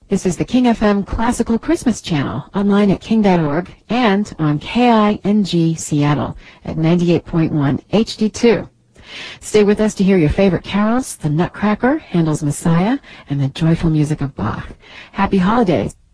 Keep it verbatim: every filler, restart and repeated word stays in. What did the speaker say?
This is the King F M Classical Christmas Channel, online at king dot org and on K I N G Seattle at ninety-eight point one H D two. Stay with us to hear your favorite carols, the Nutcracker, Handel's Messiah, and the joyful music of Bach. Happy holidays.